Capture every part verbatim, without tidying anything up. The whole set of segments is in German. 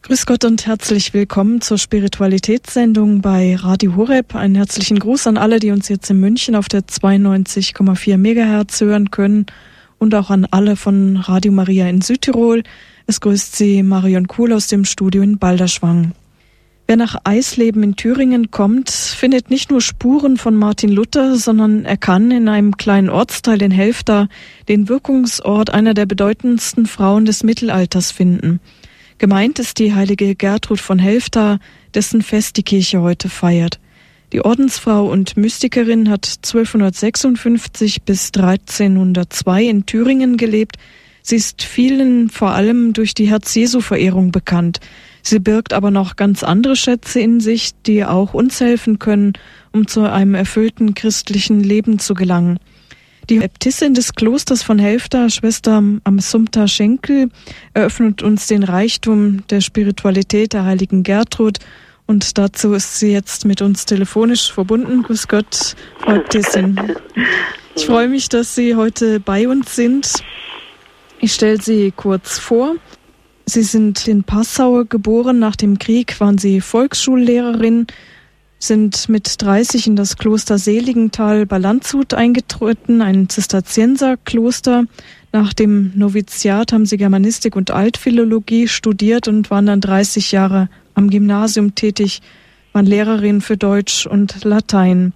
Grüß Gott und herzlich willkommen zur Spiritualitätssendung bei Radio Horeb. Einen herzlichen Gruß an alle, die uns jetzt in München auf der zweiundneunzig Komma vier Megahertz hören können und auch an alle von Radio Maria in Südtirol. Es grüßt Sie Marion Kuhl aus dem Studio in Balderschwang. Wer nach Eisleben in Thüringen kommt, findet nicht nur Spuren von Martin Luther, sondern er kann in einem kleinen Ortsteil in Helfta den Wirkungsort einer der bedeutendsten Frauen des Mittelalters finden. Gemeint ist die heilige Gertrud von Helfta, dessen Fest die Kirche heute feiert. Die Ordensfrau und Mystikerin hat zwölfhundertsechsundfünfzig bis dreizehnhundertzwei in Thüringen gelebt. Sie ist vielen vor allem durch die Herz-Jesu-Verehrung bekannt. Sie birgt aber noch ganz andere Schätze in sich, die auch uns helfen können, um zu einem erfüllten christlichen Leben zu gelangen. Die Äbtissin des Klosters von Helfta, Schwester Amsumta Schenkel, eröffnet uns den Reichtum der Spiritualität der heiligen Gertrud und dazu ist sie jetzt mit uns telefonisch verbunden. Grüß Gott, Frau Äbtissin. Ich freue mich, dass Sie heute bei uns sind. Ich stelle Sie kurz vor. Sie sind in Passau geboren. Nach dem Krieg waren Sie Volksschullehrerin, sind mit dreißig in das Kloster Seligenthal bei Landshut eingetreten, ein Zisterzienserkloster. Nach dem Noviziat haben Sie Germanistik und Altphilologie studiert und waren dann dreißig Jahre am Gymnasium tätig, waren Lehrerin für Deutsch und Latein.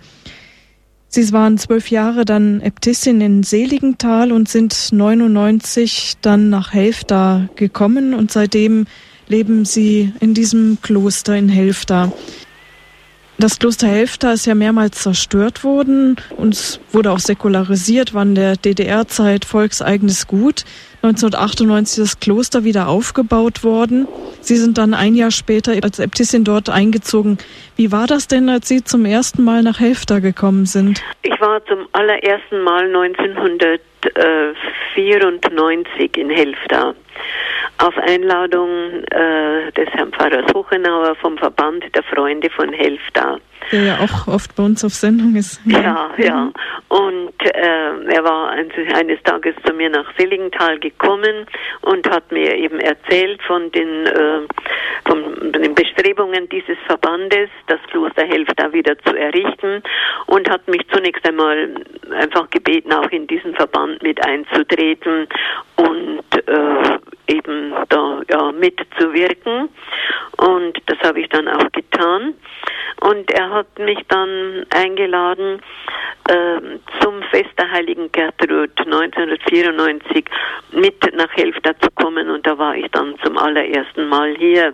Sie waren zwölf Jahre dann Äbtissin in Seligenthal und sind neunundneunzig dann nach Helfta gekommen und seitdem leben Sie in diesem Kloster in Helfta. Das Kloster Helfta ist ja mehrmals zerstört worden und es wurde auch säkularisiert, war in der D D R-Zeit volkseigenes Gut. neunzehnhundertachtundneunzig ist das Kloster wieder aufgebaut worden. Sie sind dann ein Jahr später als Äbtissin dort eingezogen. Wie war das denn, als Sie zum ersten Mal nach Helfta gekommen sind? Ich war zum allerersten Mal neunzehnhundertvierundneunzig in Helfta. Auf Einladung äh, des Herrn Pfarrers Hochenauer vom Verband der Freunde von Helfta. Der ja auch oft bei uns auf Sendung ist. Ja, ja. Und äh, er war ein, eines Tages zu mir nach Seligenthal gekommen und hat mir eben erzählt von den, äh, von den Bestrebungen dieses Verbandes, das Kloster Helfta wieder zu errichten und hat mich zunächst einmal einfach gebeten, auch in diesen Verband mit einzutreten und äh, eben da ja, mitzuwirken. Und das habe ich dann auch getan. Und er hat mich dann eingeladen äh, zum Fest der heiligen Gertrud neunzehnhundertvierundneunzig mit nach Helfta zu kommen. Und da war ich dann zum allerersten Mal hier.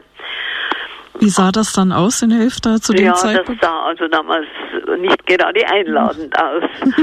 Wie sah das dann aus in Helfta zu dem ja, Zeitpunkt? Ja, das sah also damals nicht gerade einladend aus.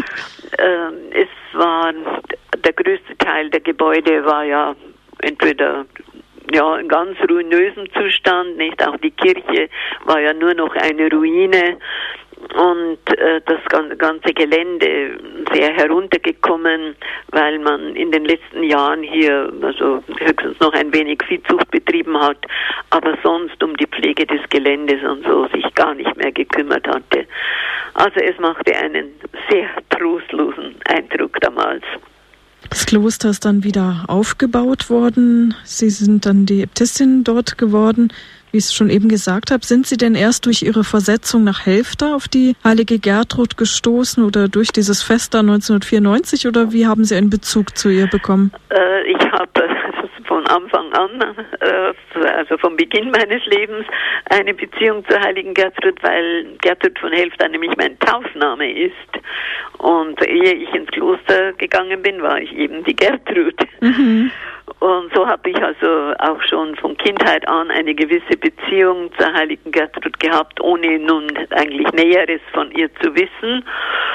ähm, es war, der größte Teil der Gebäude war ja entweder ja in ganz ruinösem Zustand, nicht? Auch die Kirche war ja nur noch eine Ruine und äh, das ganze Gelände sehr heruntergekommen, weil man in den letzten Jahren hier also höchstens noch ein wenig Viehzucht betrieben hat, aber sonst um die Pflege des Geländes und so sich gar nicht mehr gekümmert hatte. Also es machte einen sehr trostlosen Eindruck damals. Das Kloster ist dann wieder aufgebaut worden. Sie sind dann die Äbtissin dort geworden. Wie ich es schon eben gesagt habe, sind Sie denn erst durch Ihre Versetzung nach Helfta auf die heilige Gertrud gestoßen oder durch dieses Fest da neunzehnhundertvierundneunzig oder wie haben Sie einen Bezug zu ihr bekommen? Äh, ich habe von Anfang an, äh, also vom Beginn meines Lebens, eine Beziehung zur heiligen Gertrud, weil Gertrud von Helfta nämlich mein Taufname ist. Und ehe ich ins Kloster gegangen bin, war ich eben die Gertrud. Mhm. Und so habe ich also auch schon von Kindheit an eine gewisse Beziehung zur heiligen Gertrud gehabt, ohne nun eigentlich Näheres von ihr zu wissen.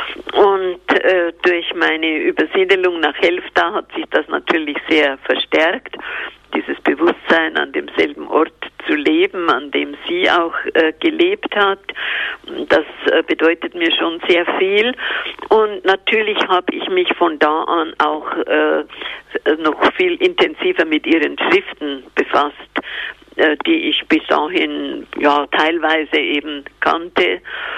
Und äh, durch meine Übersiedelung nach Helfta hat sich das natürlich sehr verstärkt, dieses Bewusstsein, an demselben Ort zu leben, an dem sie auch äh, gelebt hat. Das äh, bedeutet mir schon sehr viel. Und natürlich habe ich mich von da an auch äh, noch viel intensiver mit ihren Schriften befasst, äh, die ich bis dahin ja teilweise eben kannte.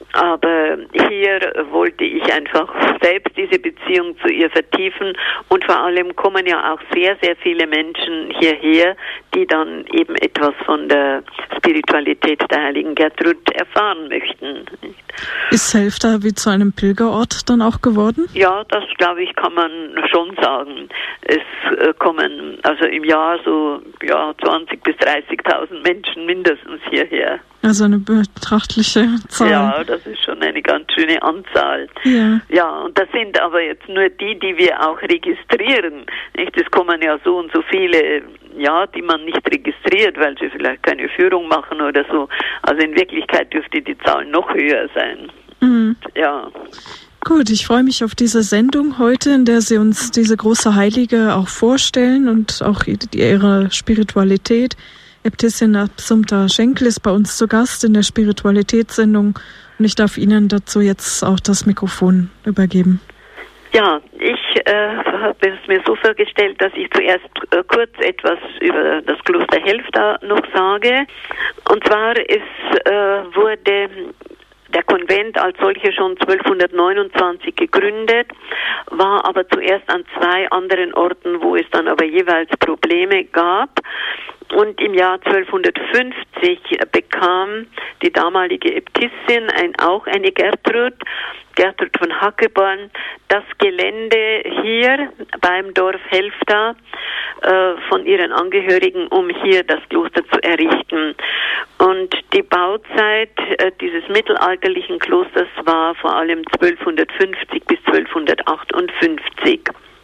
Aber hier wollte ich einfach selbst diese Beziehung zu ihr vertiefen und vor allem kommen ja auch sehr, sehr viele Menschen hierher, die dann eben etwas von der Spiritualität der heiligen Gertrud erfahren möchten. Ist Helfta wie zu einem Pilgerort dann auch geworden? Ja, das glaube ich kann man schon sagen. Es äh, kommen also im Jahr so ja, zwanzigtausend bis dreißigtausend Menschen mindestens hierher. Also eine betrachtliche Zahl. Ja, das ist schon eine ganz schöne Anzahl. Ja. Ja, und das sind aber jetzt nur die, die wir auch registrieren. Nicht? Es kommen ja so und so viele, ja, die man nicht registriert, weil sie vielleicht keine Führung machen oder so. Also in Wirklichkeit dürfte die Zahl noch höher sein. Mhm. Ja. Gut, ich freue mich auf diese Sendung heute, in der Sie uns diese große Heilige auch vorstellen und auch ihre Spiritualität. Äbtissin Assumpta Schenkel ist bei uns zu Gast in der Spiritualitätssendung und ich darf Ihnen dazu jetzt auch das Mikrofon übergeben. Ja, ich äh, habe es mir so vorgestellt, dass ich zuerst äh, kurz etwas über das Kloster Helfta noch sage. Und zwar ist, äh, wurde der Konvent als solcher schon zwölfhundertneunundzwanzig gegründet, war aber zuerst an zwei anderen Orten, wo es dann aber jeweils Probleme gab. Und im Jahr zwölfhundertfünfzig bekam die damalige Äbtissin, ein, auch eine Gertrud, Gertrud von Hackeborn, das Gelände hier beim Dorf Helfta äh, von ihren Angehörigen, um hier das Kloster zu errichten. Und die Bauzeit äh, dieses mittelalterlichen Klosters war vor allem zwölfhundertfünfzig bis zwölfhundertachtundfünfzig.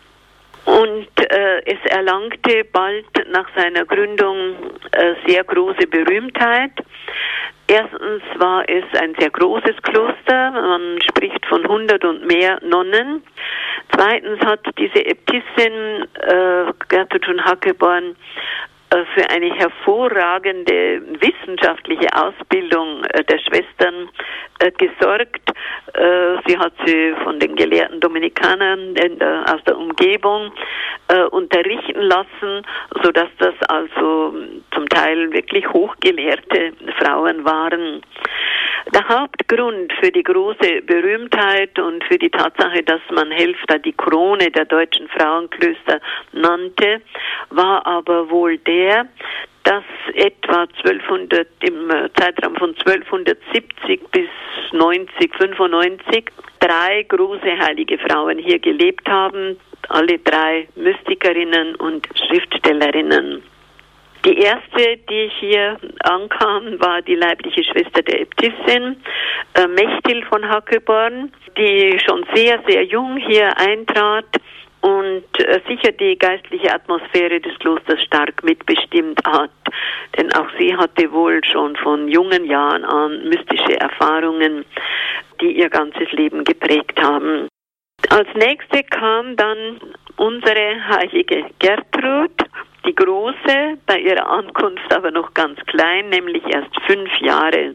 Und äh, es erlangte bald nach seiner Gründung äh, sehr große Berühmtheit. Erstens war es ein sehr großes Kloster, man spricht von hundert und mehr Nonnen. Zweitens hat diese Äbtissin äh, Gertrud von Hackeborn für eine hervorragende wissenschaftliche Ausbildung der Schwestern äh, gesorgt. Äh, sie hat sie von den gelehrten Dominikanern in der, aus der Umgebung äh, unterrichten lassen, sodass das also zum Teil wirklich hochgelehrte Frauen waren. Der Hauptgrund für die große Berühmtheit und für die Tatsache, dass man Helfta die Krone der deutschen Frauenklöster nannte, war aber wohl der, dass etwa zwölfhundert im Zeitraum von zwölfhundertsiebzig bis neunzig, fünfundneunzig drei große heilige Frauen hier gelebt haben, alle drei Mystikerinnen und Schriftstellerinnen. Die erste, die hier ankam, war die leibliche Schwester der Äbtissin, äh, Mechthild von Hackeborn, die schon sehr, sehr jung hier eintrat und äh, sicher die geistliche Atmosphäre des Klosters stark mitbestimmt hat. Denn auch sie hatte wohl schon von jungen Jahren an mystische Erfahrungen, die ihr ganzes Leben geprägt haben. Als nächste kam dann unsere heilige Gertrud, die Große, bei ihrer Ankunft aber noch ganz klein, nämlich erst fünf Jahre.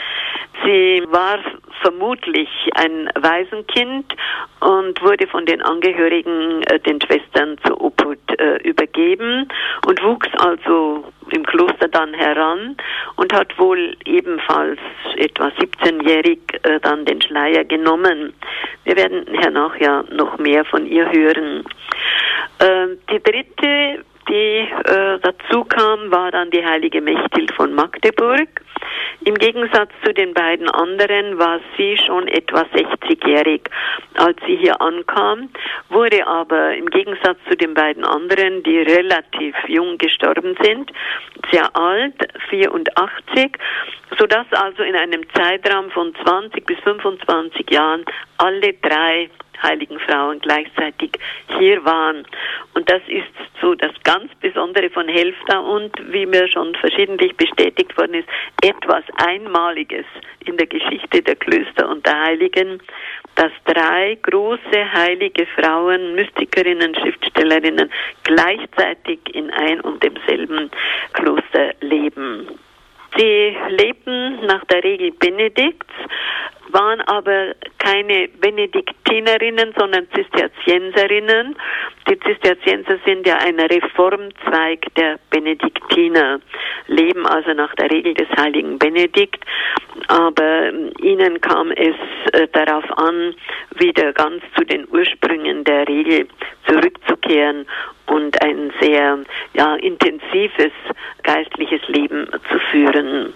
Sie war vermutlich ein Waisenkind und wurde von den Angehörigen äh, den Schwestern zur Obhut äh, übergeben und wuchs also im Kloster dann heran und hat wohl ebenfalls etwa siebzehnjährig äh, dann den Schleier genommen. Wir werden hernach ja noch mehr von ihr hören. Äh, die dritte, die äh, dazu kam, war dann die heilige Mechthild von Magdeburg. Im Gegensatz zu den beiden anderen war sie schon etwa sechzigjährig, als sie hier ankam, wurde aber im Gegensatz zu den beiden anderen, die relativ jung gestorben sind, sehr alt, vierundachtzig, sodass also in einem Zeitraum von zwanzig bis fünfundzwanzig Jahren alle drei heiligen Frauen gleichzeitig hier waren. Und das ist so das ganz Besondere von Helfta und, wie mir schon verschiedentlich bestätigt worden ist, etwas Einmaliges in der Geschichte der Klöster und der Heiligen, dass drei große heilige Frauen, Mystikerinnen, Schriftstellerinnen gleichzeitig in ein und demselben Kloster leben. Sie lebten nach der Regel Benedikts, waren aber keine Benediktinerinnen, sondern Zisterzienserinnen. Die Zisterzienser sind ja ein Reformzweig der Benediktiner, leben also nach der Regel des heiligen Benedikt, aber ihnen kam es äh, darauf an, wieder ganz zu den Ursprüngen der Regel zurückzukehren und ein sehr ja, intensives geistliches Leben zu führen.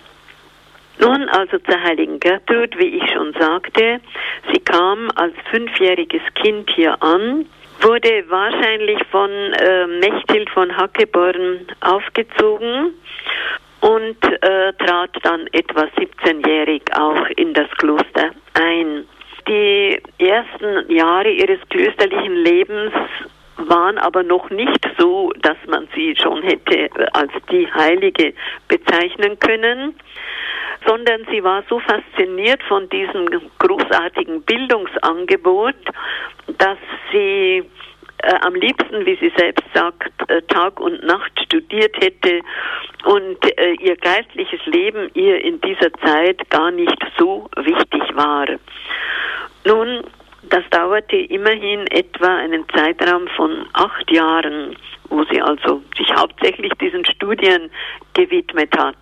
Nun also zur heiligen Gertrud, wie ich schon sagte, sie kam als fünfjähriges Kind hier an, wurde wahrscheinlich von äh, Mechthild von Hackeborn aufgezogen und äh, trat dann etwa siebzehnjährig auch in das Kloster ein. Die ersten Jahre ihres klösterlichen Lebens waren aber noch nicht so, dass man sie schon hätte als die Heilige bezeichnen können, sondern sie war so fasziniert von diesem großartigen Bildungsangebot, dass sie äh, am liebsten, wie sie selbst sagt, äh, Tag und Nacht studiert hätte und äh, ihr geistliches Leben ihr in dieser Zeit gar nicht so wichtig war. Nun, das dauerte immerhin etwa einen Zeitraum von acht Jahren, wo sie also sich hauptsächlich diesen Studien gewidmet hat.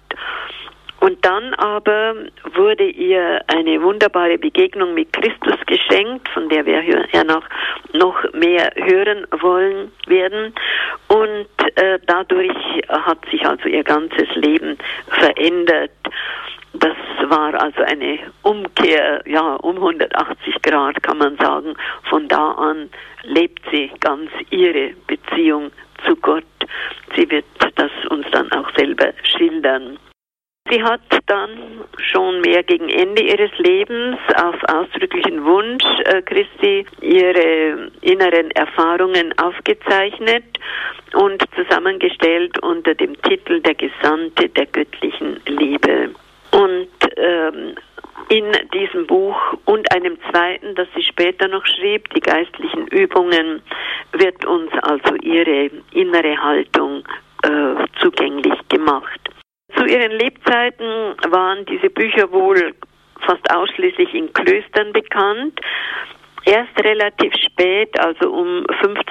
Und dann aber wurde ihr eine wunderbare Begegnung mit Christus geschenkt, von der wir hernach noch mehr hören wollen werden. Und äh, dadurch hat sich also ihr ganzes Leben verändert. Das war also eine Umkehr, ja, um hundertachtzig Grad kann man sagen. Von da an lebt sie ganz ihre Beziehung zu Gott. Sie wird das uns dann auch selber schildern. Sie hat dann schon mehr gegen Ende ihres Lebens auf ausdrücklichen Wunsch äh, Christi ihre inneren Erfahrungen aufgezeichnet und zusammengestellt unter dem Titel Der Gesandte der göttlichen Liebe. Und ähm, in diesem Buch und einem zweiten, das sie später noch schrieb, die geistlichen Übungen, wird uns also ihre innere Haltung äh, zugänglich gemacht. Zu ihren Lebzeiten waren diese Bücher wohl fast ausschließlich in Klöstern bekannt. Erst relativ spät, also um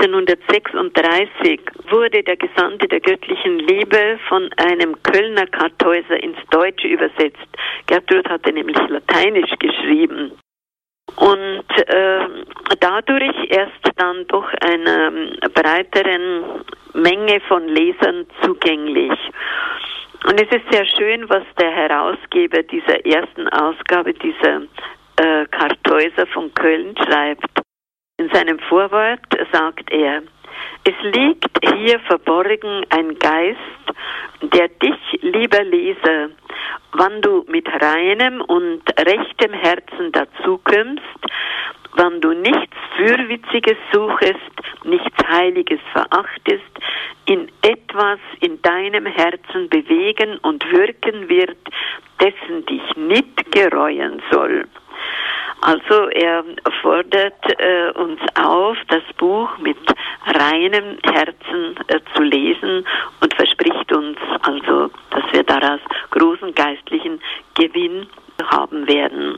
fünfzehnhundertsechsunddreißig, wurde der Gesandte der göttlichen Liebe von einem Kölner Kartäuser ins Deutsche übersetzt. Gertrud hatte nämlich Lateinisch geschrieben. Und äh, dadurch erst dann doch einer breiteren Menge von Lesern zugänglich. Und es ist sehr schön, was der Herausgeber dieser ersten Ausgabe, dieser äh, Kartäuser von Köln, schreibt. In seinem Vorwort sagt er: Es liegt hier verborgen ein Geist, der dich, lieber Leser, wann du mit reinem und rechtem Herzen dazukommst, wann du nichts Fürwitziges suchest, nichts Heiliges verachtest, in etwas in deinem Herzen bewegen und wirken wird, dessen dich nicht gereuen soll. Also er fordert äh, uns auf, das Buch mit reinem Herzen äh, zu lesen und verspricht uns also, dass wir daraus großen geistlichen Gewinn haben werden.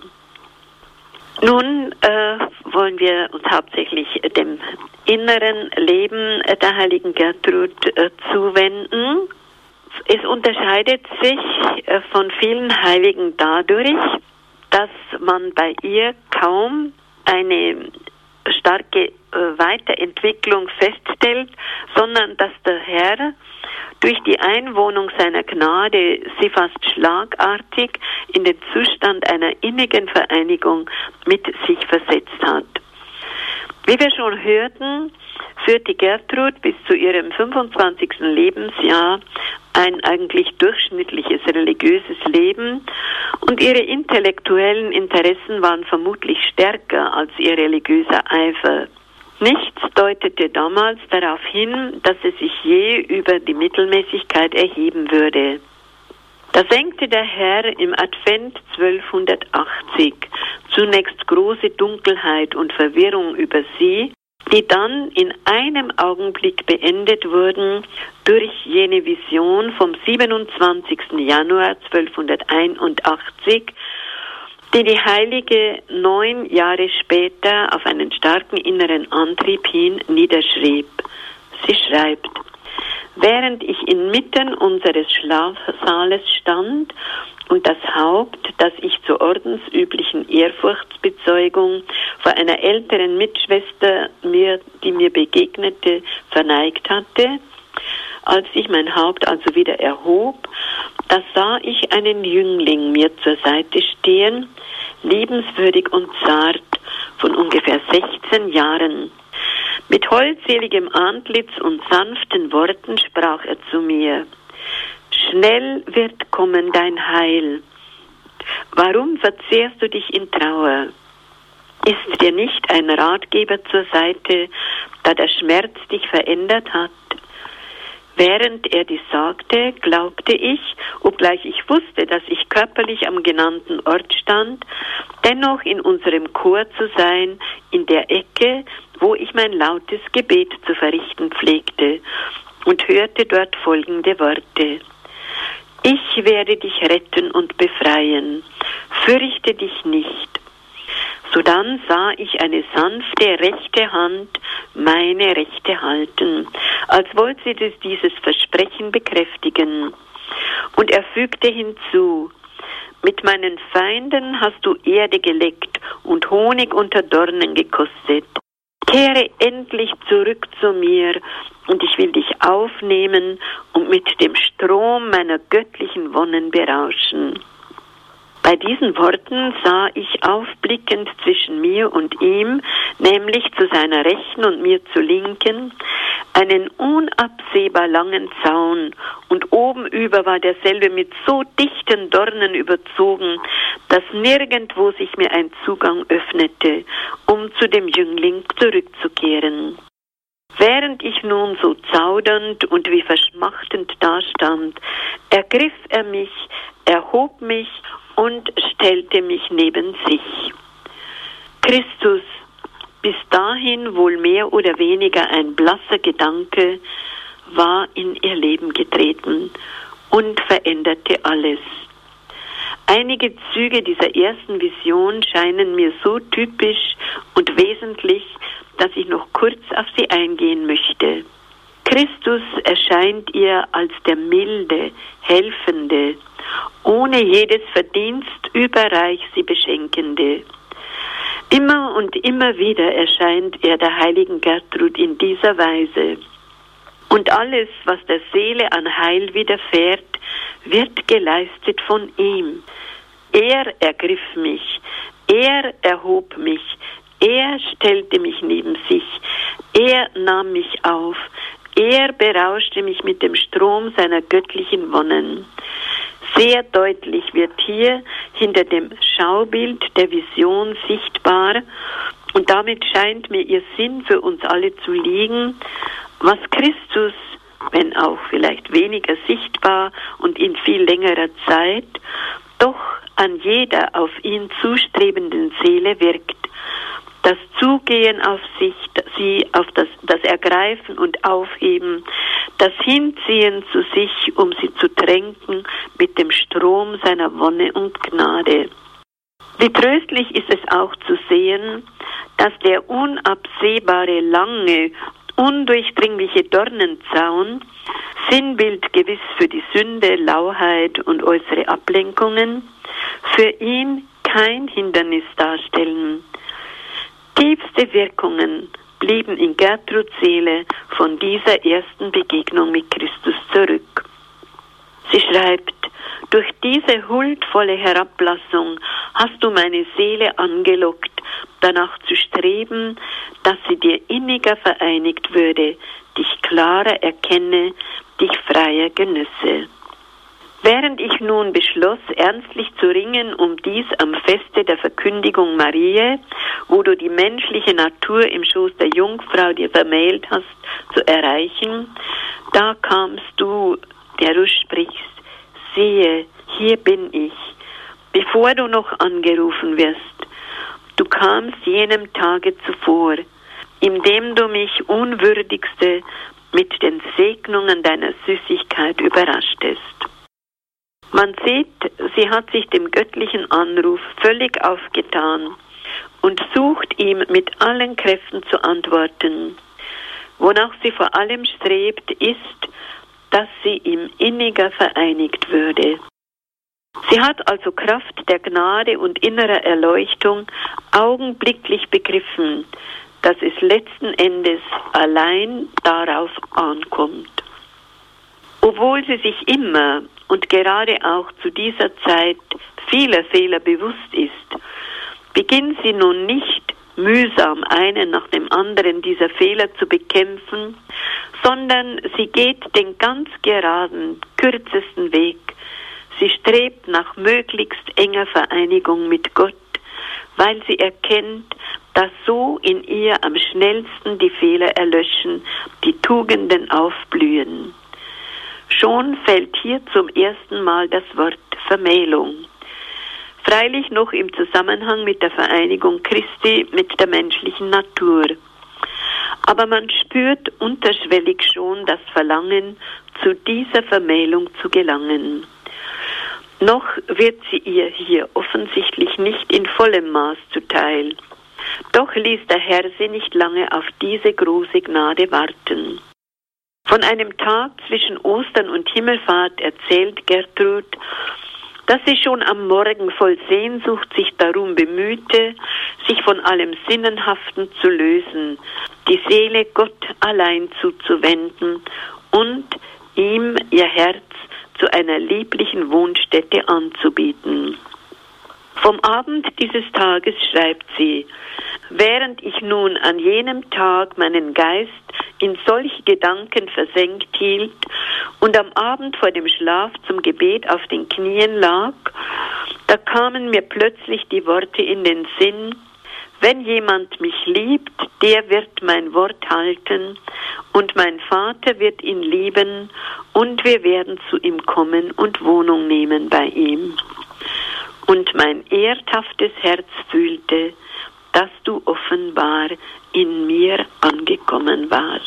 Nun äh, wollen wir uns hauptsächlich dem inneren Leben der heiligen Gertrud äh, zuwenden. Es unterscheidet sich äh, von vielen Heiligen dadurch, dass man bei ihr kaum eine starke äh, Weiterentwicklung feststellt, sondern dass der Herr durch die Einwohnung seiner Gnade sie fast schlagartig in den Zustand einer innigen Vereinigung mit sich versetzt hat. Wie wir schon hörten, führte Gertrud bis zu ihrem fünfundzwanzigsten Lebensjahr ein eigentlich durchschnittliches religiöses Leben und ihre intellektuellen Interessen waren vermutlich stärker als ihr religiöser Eifer. Nichts deutete damals darauf hin, dass sie sich je über die Mittelmäßigkeit erheben würde. Da senkte der Herr im Advent zwölfhundertachtzig zunächst große Dunkelheit und Verwirrung über sie, die dann in einem Augenblick beendet wurden durch jene Vision vom siebenundzwanzigsten Januar zwölfhunderteinundachtzig, die die Heilige neun Jahre später auf einen starken inneren Antrieb hin niederschrieb. Sie schreibt: Während ich inmitten unseres Schlafsaales stand und das Haupt, das ich zur ordensüblichen Ehrfurchtsbezeugung vor einer älteren Mitschwester, mir, die mir begegnete, verneigt hatte, als ich mein Haupt also wieder erhob, da sah ich einen Jüngling mir zur Seite stehen, liebenswürdig und zart, von ungefähr sechzehn Jahren. Mit holdseligem Antlitz und sanften Worten sprach er zu mir: Schnell wird kommen dein Heil. Warum verzehrst du dich in Trauer? Ist dir nicht ein Ratgeber zur Seite, da der Schmerz dich verändert hat? Während er dies sagte, glaubte ich, obgleich ich wusste, dass ich körperlich am genannten Ort stand, dennoch in unserem Chor zu sein, in der Ecke, wo ich mein lautes Gebet zu verrichten pflegte, und hörte dort folgende Worte: Ich werde dich retten und befreien, fürchte dich nicht. Sodann sah ich eine sanfte rechte Hand meine rechte halten, als wollte sie dieses Versprechen bekräftigen. Und er fügte hinzu: Mit meinen Feinden hast du Erde geleckt und Honig unter Dornen gekostet. Kehre endlich zurück zu mir, und ich will dich aufnehmen und mit dem Strom meiner göttlichen Wonnen berauschen. Bei diesen Worten sah ich aufblickend zwischen mir und ihm, nämlich zu seiner Rechten und mir zur Linken, einen unabsehbar langen Zaun, und oben über war derselbe mit so dichten Dornen überzogen, dass nirgendwo sich mir ein Zugang öffnete, um zu dem Jüngling zurückzukehren. Während ich nun so zaudernd und wie verschmachtend dastand, ergriff er mich, erhob mich und stellte mich neben sich. Christus, bis dahin wohl mehr oder weniger ein blasser Gedanke, war in ihr Leben getreten und veränderte alles. Einige Züge dieser ersten Vision scheinen mir so typisch und wesentlich, dass ich noch kurz auf sie eingehen möchte. Christus erscheint ihr als der milde, helfende, ohne jedes Verdienst überreich sie beschenkende. Immer und immer wieder erscheint er der heiligen Gertrud in dieser Weise. Und alles, was der Seele an Heil widerfährt, wird geleistet von ihm. Er ergriff mich, er erhob mich, er stellte mich neben sich, er nahm mich auf, er berauschte mich mit dem Strom seiner göttlichen Wonnen. Sehr deutlich wird hier hinter dem Schaubild der Vision sichtbar, und damit scheint mir ihr Sinn für uns alle zu liegen, was Christus, wenn auch vielleicht weniger sichtbar und in viel längerer Zeit, doch an jeder auf ihn zustrebenden Seele wirkt. Das Zugehen auf sich, sie auf das, das Ergreifen und Aufheben, das Hinziehen zu sich, um sie zu tränken mit dem Strom seiner Wonne und Gnade. Wie tröstlich ist es auch zu sehen, dass der unabsehbare, lange, undurchdringliche Dornenzaun, Sinnbild gewiss für die Sünde, Lauheit und äußere Ablenkungen, für ihn kein Hindernis darstellen. Tiefste Wirkungen blieben in Gertruds Seele von dieser ersten Begegnung mit Christus zurück. Sie schreibt: Durch diese huldvolle Herablassung hast du meine Seele angelockt, danach zu streben, dass sie dir inniger vereinigt würde, dich klarer erkenne, dich freier genüsse. Während ich nun beschloss, ernstlich zu ringen um dies am Feste der Verkündigung Mariä, wo du die menschliche Natur im Schoß der Jungfrau dir vermählt hast, zu erreichen, da kamst du, der du sprichst: Siehe, hier bin ich, bevor du noch angerufen wirst. Du kamst jenem Tage zuvor, indem du mich Unwürdigste mit den Segnungen deiner Süßigkeit überraschtest. Man sieht, sie hat sich dem göttlichen Anruf völlig aufgetan und sucht ihm mit allen Kräften zu antworten. Wonach sie vor allem strebt, ist, dass sie ihm inniger vereinigt würde. Sie hat also Kraft der Gnade und innerer Erleuchtung augenblicklich begriffen, dass es letzten Endes allein darauf ankommt. Obwohl sie sich immer und gerade auch zu dieser Zeit vieler Fehler bewusst ist, beginnt sie nun nicht mühsam einen nach dem anderen dieser Fehler zu bekämpfen, sondern sie geht den ganz geraden, kürzesten Weg. Sie strebt nach möglichst enger Vereinigung mit Gott, weil sie erkennt, dass so in ihr am schnellsten die Fehler erlöschen, die Tugenden aufblühen. Schon fällt hier zum ersten Mal das Wort Vermählung. Freilich noch im Zusammenhang mit der Vereinigung Christi mit der menschlichen Natur. Aber man spürt unterschwellig schon das Verlangen, zu dieser Vermählung zu gelangen. Noch wird sie ihr hier offensichtlich nicht in vollem Maß zuteil. Doch ließ der Herr sie nicht lange auf diese große Gnade warten. Von einem Tag zwischen Ostern und Himmelfahrt erzählt Gertrud, dass sie schon am Morgen voll Sehnsucht sich darum bemühte, sich von allem Sinnenhaften zu lösen, die Seele Gott allein zuzuwenden und ihm ihr Herz zu einer lieblichen Wohnstätte anzubieten. Vom Abend dieses Tages schreibt sie: Während ich nun an jenem Tag meinen Geist in solche Gedanken versenkt hielt und am Abend vor dem Schlaf zum Gebet auf den Knien lag, da kamen mir plötzlich die Worte in den Sinn: Wenn jemand mich liebt, der wird mein Wort halten, und mein Vater wird ihn lieben, und wir werden zu ihm kommen und Wohnung nehmen bei ihm. Und mein erdhaftes Herz fühlte, dass du offenbar in mir angekommen warst.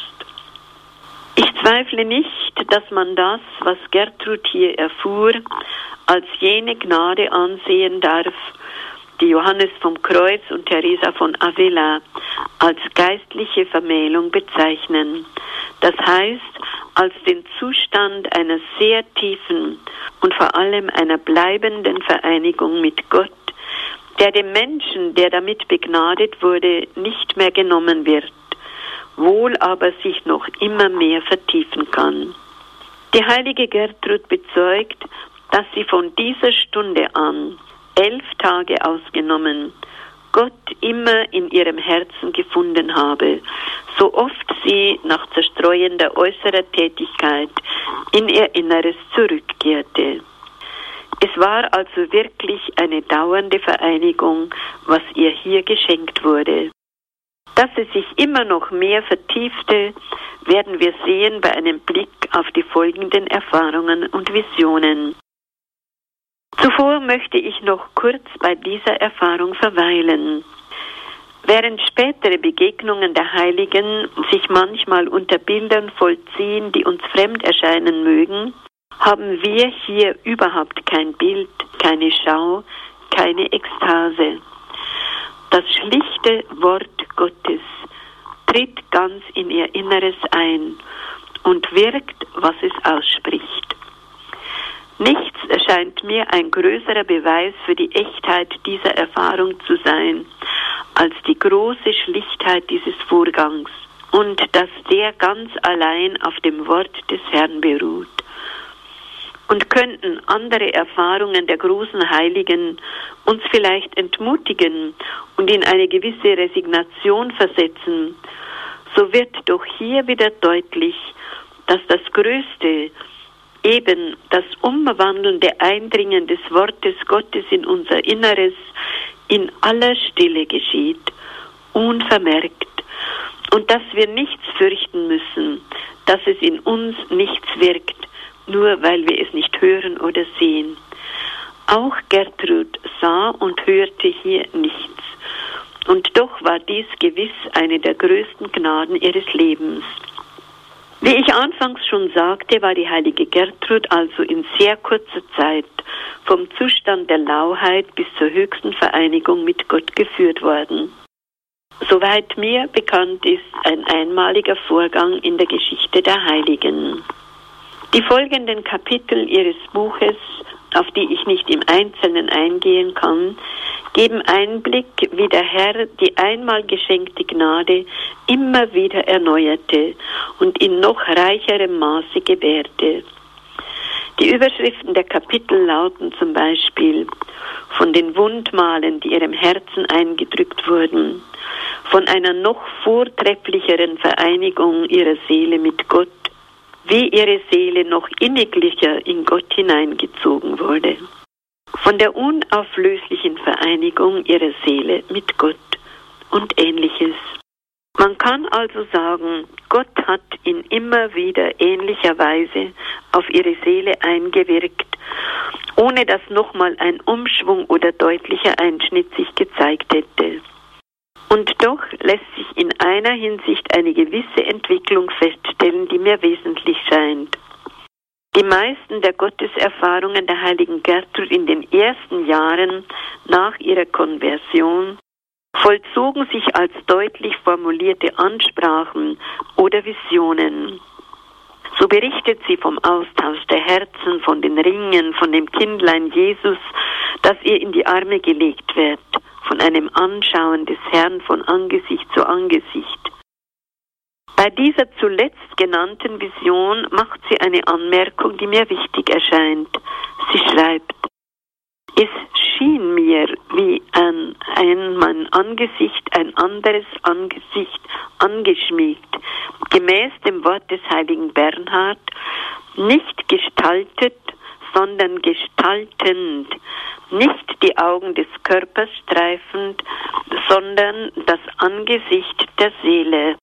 Ich zweifle nicht, dass man das, was Gertrud hier erfuhr, als jene Gnade ansehen darf, die Johannes vom Kreuz und Teresa von Avila als geistliche Vermählung bezeichnen. Das heißt, als den Zustand einer sehr tiefen und vor allem einer bleibenden Vereinigung mit Gott, der dem Menschen, der damit begnadet wurde, nicht mehr genommen wird, wohl aber sich noch immer mehr vertiefen kann. Die heilige Gertrud bezeugt, dass sie von dieser Stunde an, elf Tage ausgenommen, Gott immer in ihrem Herzen gefunden habe, so oft sie nach zerstreuender äußerer Tätigkeit in ihr Inneres zurückkehrte. Es war also wirklich eine dauernde Vereinigung, was ihr hier geschenkt wurde. Dass es sich immer noch mehr vertiefte, werden wir sehen bei einem Blick auf die folgenden Erfahrungen und Visionen. Zuvor möchte ich noch kurz bei dieser Erfahrung verweilen. Während spätere Begegnungen der Heiligen sich manchmal unter Bildern vollziehen, die uns fremd erscheinen mögen, haben wir hier überhaupt kein Bild, keine Schau, keine Ekstase. Das schlichte Wort Gottes tritt ganz in ihr Inneres ein und wirkt, was es ausspricht. Nichts erscheint mir ein größerer Beweis für die Echtheit dieser Erfahrung zu sein, als die große Schlichtheit dieses Vorgangs und dass der ganz allein auf dem Wort des Herrn beruht. Und könnten andere Erfahrungen der großen Heiligen uns vielleicht entmutigen und in eine gewisse Resignation versetzen, so wird doch hier wieder deutlich, dass das Größte, eben das umwandelnde Eindringen des Wortes Gottes in unser Inneres, in aller Stille geschieht, unvermerkt, und dass wir nichts fürchten müssen, dass es in uns nichts wirkt, nur weil wir es nicht hören oder sehen. Auch Gertrud sah und hörte hier nichts, und doch war dies gewiss eine der größten Gnaden ihres Lebens. Wie ich anfangs schon sagte, war die heilige Gertrud also in sehr kurzer Zeit vom Zustand der Lauheit bis zur höchsten Vereinigung mit Gott geführt worden. Soweit mir bekannt ist, ein einmaliger Vorgang in der Geschichte der Heiligen. Die folgenden Kapitel ihres Buches, auf die ich nicht im Einzelnen eingehen kann, geben Einblick, wie der Herr die einmal geschenkte Gnade immer wieder erneuerte und in noch reicherem Maße gewährte. Die Überschriften der Kapitel lauten zum Beispiel: von den Wundmalen, die ihrem Herzen eingedrückt wurden, von einer noch vortrefflicheren Vereinigung ihrer Seele mit Gott, wie ihre Seele noch inniglicher in Gott hineingezogen wurde, von der unauflöslichen Vereinigung ihrer Seele mit Gott und Ähnliches. Man kann also sagen, Gott hat in immer wieder ähnlicher Weise auf ihre Seele eingewirkt, ohne dass nochmal ein Umschwung oder deutlicher Einschnitt sich gezeigt hätte. Und doch lässt sich in einer Hinsicht eine gewisse Entwicklung feststellen, die mir wesentlich scheint. Die meisten der Gotteserfahrungen der heiligen Gertrud in den ersten Jahren nach ihrer Konversion vollzogen sich als deutlich formulierte Ansprachen oder Visionen. So berichtet sie vom Austausch der Herzen, von den Ringen, von dem Kindlein Jesus, das ihr in die Arme gelegt wird, von einem Anschauen des Herrn von Angesicht zu Angesicht. Bei dieser zuletzt genannten Vision macht sie eine Anmerkung, die mir wichtig erscheint. Sie schreibt: Es schien mir, wie an ein mein Angesicht ein anderes Angesicht angeschmiegt, gemäß dem Wort des heiligen Bernhard, nicht gestaltet, sondern gestaltend, nicht die Augen des Körpers streifend, sondern das Angesicht der Seele.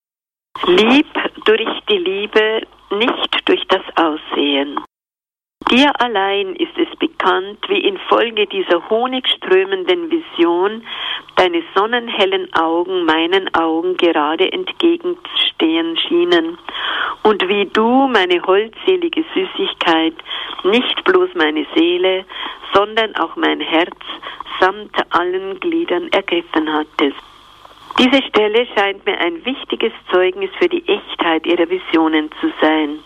Lieb durch die Liebe, nicht durch das Aussehen. Dir allein ist es bekannt, wie infolge dieser honigströmenden Vision deine sonnenhellen Augen meinen Augen gerade entgegenstehen schienen und wie du, meine holdselige Süßigkeit, nicht bloß meine Seele, sondern auch mein Herz samt allen Gliedern ergriffen hattest. Diese Stelle scheint mir ein wichtiges Zeugnis für die Echtheit ihrer Visionen zu sein.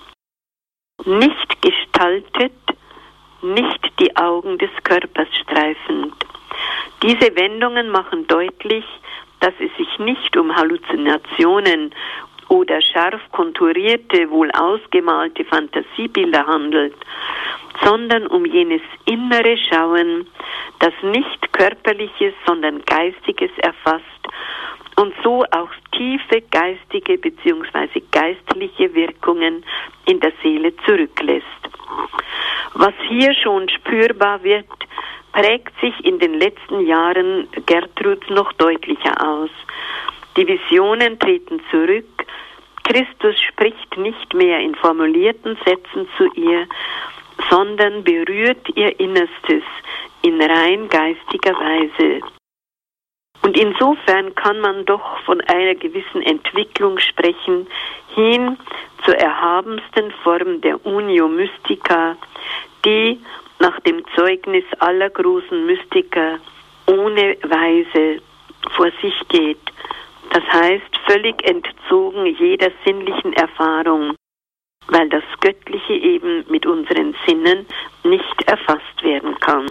Nicht gestaltet, nicht die Augen des Körpers streifend. Diese Wendungen machen deutlich, dass es sich nicht um Halluzinationen oder scharf konturierte, wohl ausgemalte Fantasiebilder handelt, sondern um jenes innere Schauen, das nicht Körperliches, sondern Geistiges erfasst und so auch tiefe geistige bzw. geistliche Wirkungen in der Seele zurücklässt. Was hier schon spürbar wird, prägt sich in den letzten Jahren Gertruds noch deutlicher aus. Die Visionen treten zurück, Christus spricht nicht mehr in formulierten Sätzen zu ihr, sondern berührt ihr Innerstes in rein geistiger Weise. Und insofern kann man doch von einer gewissen Entwicklung sprechen, hin zur erhabensten Form der Unio Mystica, die nach dem Zeugnis aller großen Mystiker ohne Weise vor sich geht. Das heißt, völlig entzogen jeder sinnlichen Erfahrung, weil das Göttliche eben mit unseren Sinnen nicht erfasst werden kann.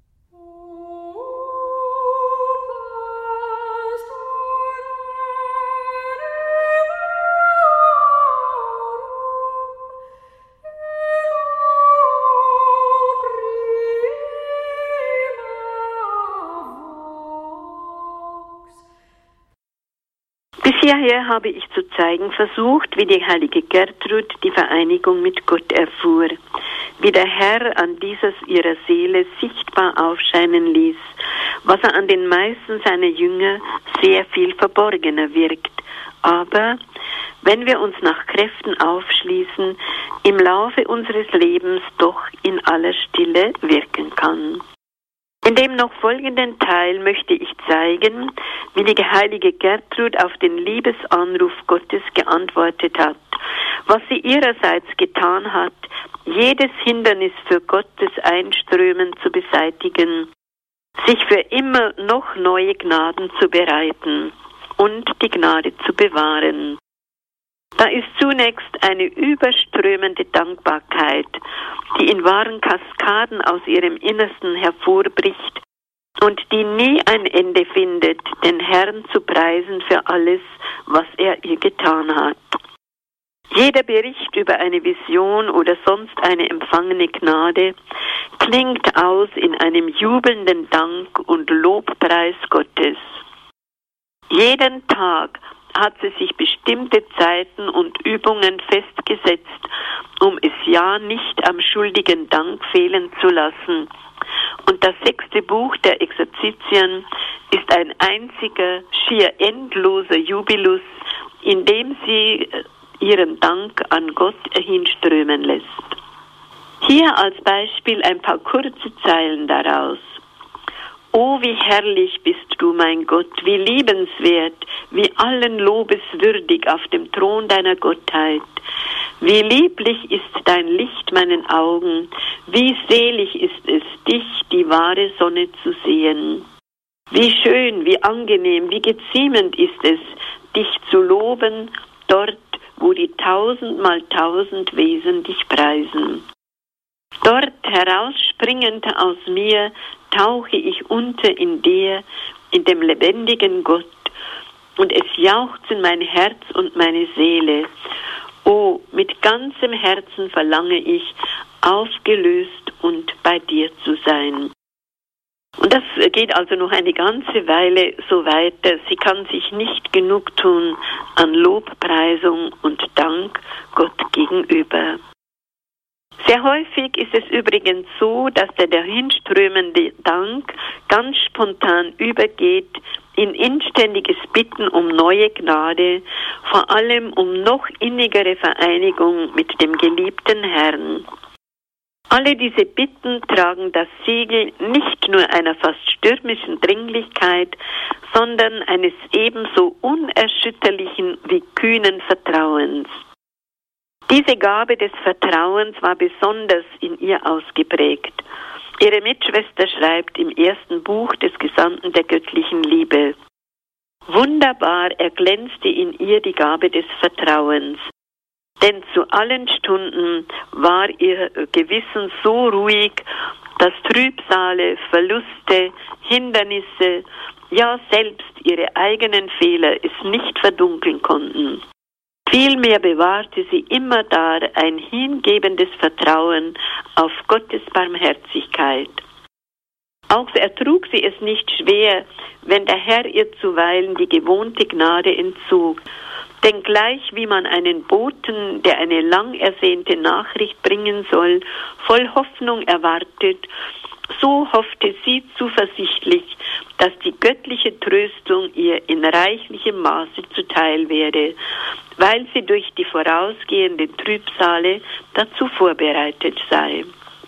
Bis hierher habe ich zu zeigen versucht, wie die heilige Gertrud die Vereinigung mit Gott erfuhr, wie der Herr an dieses ihrer Seele sichtbar aufscheinen ließ, was er an den meisten seiner Jünger sehr viel verborgener wirkt, aber wenn wir uns nach Kräften aufschließen, im Laufe unseres Lebens doch in aller Stille wirken kann. In dem noch folgenden Teil möchte ich zeigen, wie die heilige Gertrud auf den Liebesanruf Gottes geantwortet hat, was sie ihrerseits getan hat, jedes Hindernis für Gottes Einströmen zu beseitigen, sich für immer noch neue Gnaden zu bereiten und die Gnade zu bewahren. Da ist zunächst eine überströmende Dankbarkeit, die in wahren Kaskaden aus ihrem Innersten hervorbricht und die nie ein Ende findet, den Herrn zu preisen für alles, was er ihr getan hat. Jeder Bericht über eine Vision oder sonst eine empfangene Gnade klingt aus in einem jubelnden Dank und Lobpreis Gottes. Jeden Tag hat sie sich bestimmte Zeiten und Übungen festgesetzt, um es ja nicht am schuldigen Dank fehlen zu lassen. Und das sechste Buch der Exerzitien ist ein einziger, schier endloser Jubilus, in dem sie ihren Dank an Gott hinströmen lässt. Hier als Beispiel ein paar kurze Zeilen daraus. O, wie herrlich bist du, mein Gott, wie liebenswert, wie allen Lobes würdig auf dem Thron deiner Gottheit. Wie lieblich ist dein Licht meinen Augen, wie selig ist es, dich, die wahre Sonne, zu sehen. Wie schön, wie angenehm, wie geziemend ist es, dich zu loben, dort, wo die tausendmal tausend Wesen dich preisen. Dort herausspringend aus mir tauche ich unter in dir, in dem lebendigen Gott, und es jauchzen mein Herz und meine Seele. O, mit ganzem Herzen verlange ich, aufgelöst und bei dir zu sein. Und das geht also noch eine ganze Weile so weiter. Sie kann sich nicht genug tun an Lobpreisung und Dank Gott gegenüber. Sehr häufig ist es übrigens so, dass der dahinströmende Dank ganz spontan übergeht in inständiges Bitten um neue Gnade, vor allem um noch innigere Vereinigung mit dem geliebten Herrn. Alle diese Bitten tragen das Siegel nicht nur einer fast stürmischen Dringlichkeit, sondern eines ebenso unerschütterlichen wie kühnen Vertrauens. Diese Gabe des Vertrauens war besonders in ihr ausgeprägt. Ihre Mitschwester schreibt im ersten Buch des Gesandten der göttlichen Liebe: Wunderbar erglänzte in ihr die Gabe des Vertrauens, denn zu allen Stunden war ihr Gewissen so ruhig, dass Trübsale, Verluste, Hindernisse, ja selbst ihre eigenen Fehler es nicht verdunkeln konnten. Vielmehr bewahrte sie immer da ein hingebendes Vertrauen auf Gottes Barmherzigkeit. Auch ertrug sie es nicht schwer, wenn der Herr ihr zuweilen die gewohnte Gnade entzog. Denn gleich wie man einen Boten, der eine lang ersehnte Nachricht bringen soll, voll Hoffnung erwartet, so hoffte sie zuversichtlich, dass die göttliche Tröstung ihr in reichlichem Maße zuteil werde, weil sie durch die vorausgehenden Trübsale dazu vorbereitet sei.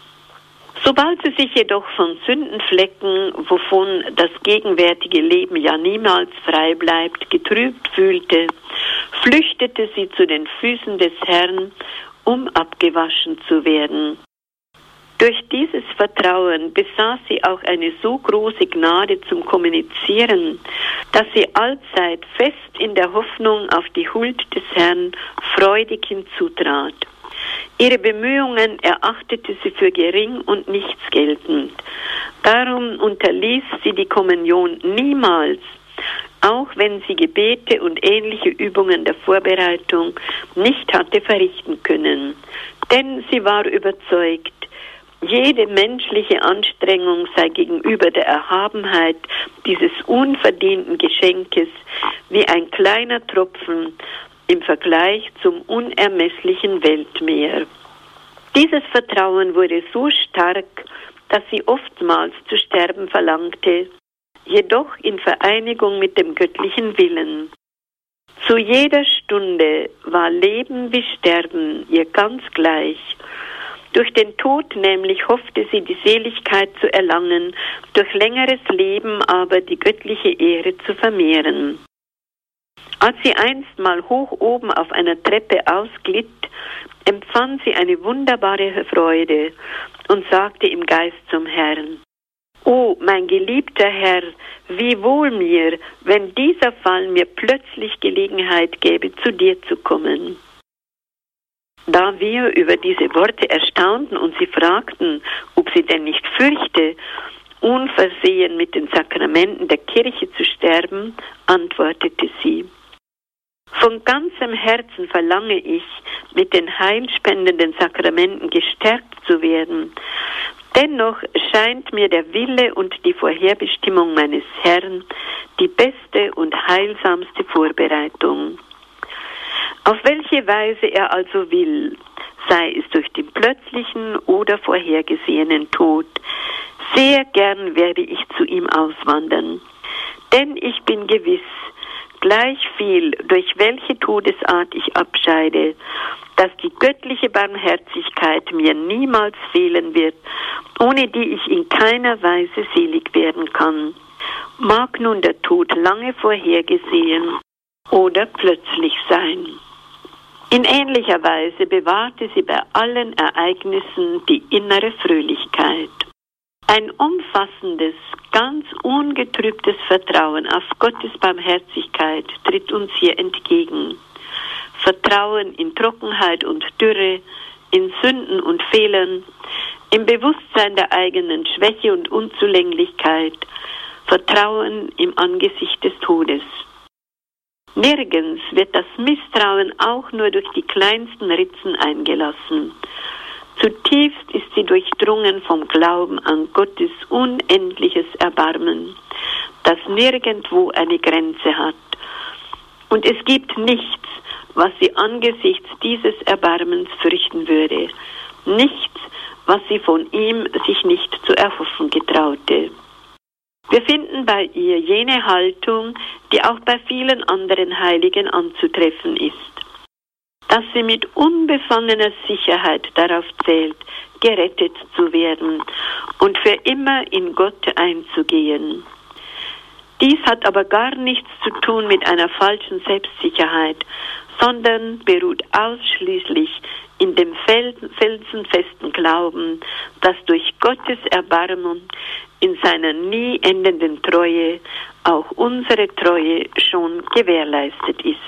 Sobald sie sich jedoch von Sündenflecken, wovon das gegenwärtige Leben ja niemals frei bleibt, getrübt fühlte, flüchtete sie zu den Füßen des Herrn, um abgewaschen zu werden. Durch dieses Vertrauen besaß sie auch eine so große Gnade zum Kommunizieren, dass sie allzeit fest in der Hoffnung auf die Huld des Herrn freudig hinzutrat. Ihre Bemühungen erachtete sie für gering und nichts geltend. Darum unterließ sie die Kommunion niemals, auch wenn sie Gebete und ähnliche Übungen der Vorbereitung nicht hatte verrichten können. Denn sie war überzeugt, jede menschliche Anstrengung sei gegenüber der Erhabenheit dieses unverdienten Geschenkes wie ein kleiner Tropfen im Vergleich zum unermesslichen Weltmeer. Dieses Vertrauen wurde so stark, dass sie oftmals zu sterben verlangte, jedoch in Vereinigung mit dem göttlichen Willen. Zu jeder Stunde war Leben wie Sterben ihr ganz gleich. Durch den Tod nämlich hoffte sie, die Seligkeit zu erlangen, durch längeres Leben aber die göttliche Ehre zu vermehren. Als sie einstmal hoch oben auf einer Treppe ausglitt, empfand sie eine wunderbare Freude und sagte im Geist zum Herrn: »O, mein geliebter Herr, wie wohl mir, wenn dieser Fall mir plötzlich Gelegenheit gäbe, zu dir zu kommen.« Da wir über diese Worte erstaunten und sie fragten, ob sie denn nicht fürchte, unversehen mit den Sakramenten der Kirche zu sterben, antwortete sie: »Von ganzem Herzen verlange ich, mit den heilspendenden Sakramenten gestärkt zu werden. Dennoch scheint mir der Wille und die Vorherbestimmung meines Herrn die beste und heilsamste Vorbereitung. Auf welche Weise er also will, sei es durch den plötzlichen oder vorhergesehenen Tod, sehr gern werde ich zu ihm auswandern. Denn ich bin gewiss, gleich viel, durch welche Todesart ich abscheide, dass die göttliche Barmherzigkeit mir niemals fehlen wird, ohne die ich in keiner Weise selig werden kann. Mag nun der Tod lange vorhergesehen oder plötzlich sein.« In ähnlicher Weise bewahrte sie bei allen Ereignissen die innere Fröhlichkeit. Ein umfassendes, ganz ungetrübtes Vertrauen auf Gottes Barmherzigkeit tritt uns hier entgegen. Vertrauen in Trockenheit und Dürre, in Sünden und Fehlern, im Bewusstsein der eigenen Schwäche und Unzulänglichkeit, Vertrauen im Angesicht des Todes. Nirgends wird das Misstrauen auch nur durch die kleinsten Ritzen eingelassen. Zutiefst ist sie durchdrungen vom Glauben an Gottes unendliches Erbarmen, das nirgendwo eine Grenze hat. Und es gibt nichts, was sie angesichts dieses Erbarmens fürchten würde, nichts, was sie von ihm sich nicht zu erhoffen getraute. Wir finden bei ihr jene Haltung, die auch bei vielen anderen Heiligen anzutreffen ist, dass sie mit unbefangener Sicherheit darauf zählt, gerettet zu werden und für immer in Gott einzugehen. Dies hat aber gar nichts zu tun mit einer falschen Selbstsicherheit, sondern beruht ausschließlich in dem felsenfesten Glauben, dass durch Gottes Erbarmen in seiner nie endenden Treue auch unsere Treue schon gewährleistet ist.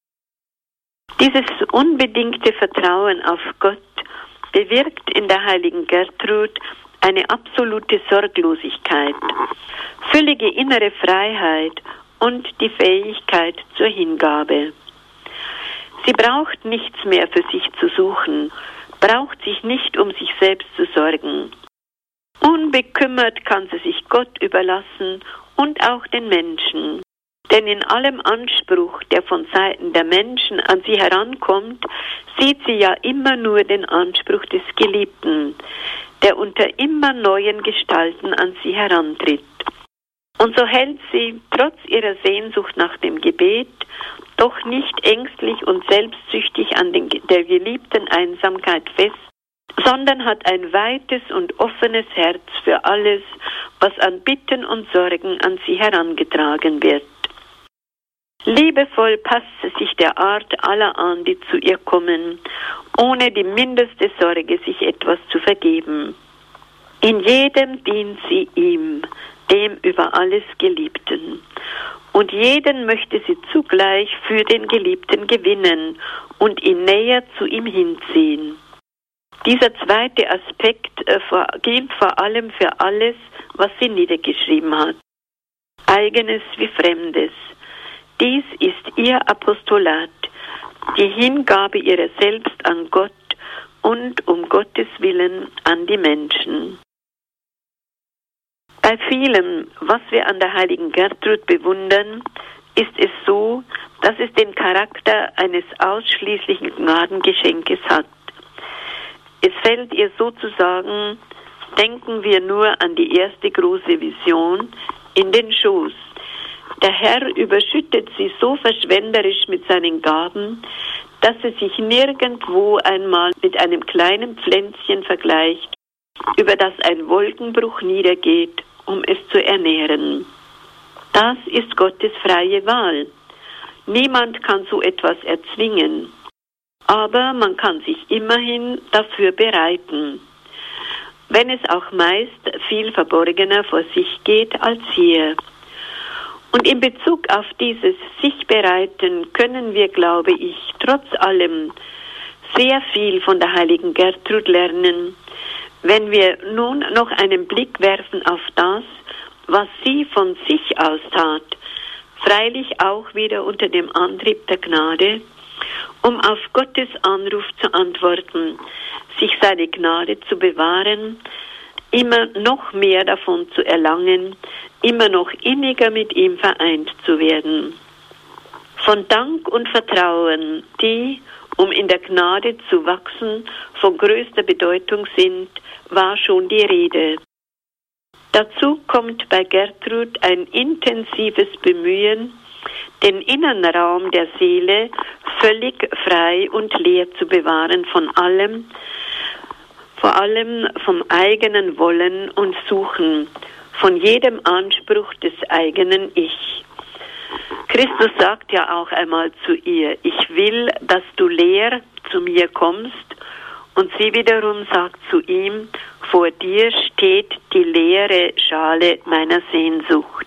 Dieses unbedingte Vertrauen auf Gott bewirkt in der heiligen Gertrud eine absolute Sorglosigkeit, völlige innere Freiheit und die Fähigkeit zur Hingabe. Sie braucht nichts mehr für sich zu suchen, braucht sich nicht um sich selbst zu sorgen. Unbekümmert kann sie sich Gott überlassen und auch den Menschen. Denn in allem Anspruch, der von Seiten der Menschen an sie herankommt, sieht sie ja immer nur den Anspruch des Geliebten, der unter immer neuen Gestalten an sie herantritt. Und so hält sie, trotz ihrer Sehnsucht nach dem Gebet, doch nicht ängstlich und selbstsüchtig an den, der geliebten Einsamkeit fest, sondern hat ein weites und offenes Herz für alles, was an Bitten und Sorgen an sie herangetragen wird. Liebevoll passt sie sich der Art aller an, die zu ihr kommen, ohne die mindeste Sorge, sich etwas zu vergeben. In jedem dient sie ihm, dem über alles Geliebten. Und jeden möchte sie zugleich für den Geliebten gewinnen und ihn näher zu ihm hinziehen. Dieser zweite Aspekt äh, vor, gilt vor allem für alles, was sie niedergeschrieben hat. Eigenes wie Fremdes. Dies ist ihr Apostolat, die Hingabe ihrer selbst an Gott und um Gottes Willen an die Menschen. Bei vielem, was wir an der heiligen Gertrud bewundern, ist es so, dass es den Charakter eines ausschließlichen Gnadengeschenkes hat. Es fällt ihr sozusagen, denken wir nur an die erste große Vision, in den Schoß. Der Herr überschüttet sie so verschwenderisch mit seinen Gaben, dass sie sich nirgendwo einmal mit einem kleinen Pflänzchen vergleicht, über das ein Wolkenbruch niedergeht, um es zu ernähren. Das ist Gottes freie Wahl. Niemand kann so etwas erzwingen, aber man kann sich immerhin dafür bereiten, wenn es auch meist viel verborgener vor sich geht als hier. Und in Bezug auf dieses sich bereiten können wir, glaube ich, trotz allem sehr viel von der heiligen Gertrud lernen, wenn wir nun noch einen Blick werfen auf das, was sie von sich aus tat, freilich auch wieder unter dem Antrieb der Gnade, um auf Gottes Anruf zu antworten, sich seine Gnade zu bewahren, immer noch mehr davon zu erlangen, immer noch inniger mit ihm vereint zu werden. Von Dank und Vertrauen, die, um in der Gnade zu wachsen, von größter Bedeutung sind, war schon die Rede. Dazu kommt bei Gertrud ein intensives Bemühen, den Innenraum der Seele völlig frei und leer zu bewahren von allem, vor allem vom eigenen Wollen und Suchen, von jedem Anspruch des eigenen Ich. Christus sagt ja auch einmal zu ihr, ich will, dass du leer zu mir kommst, und sie wiederum sagt zu ihm, vor dir steht die leere Schale meiner Sehnsucht.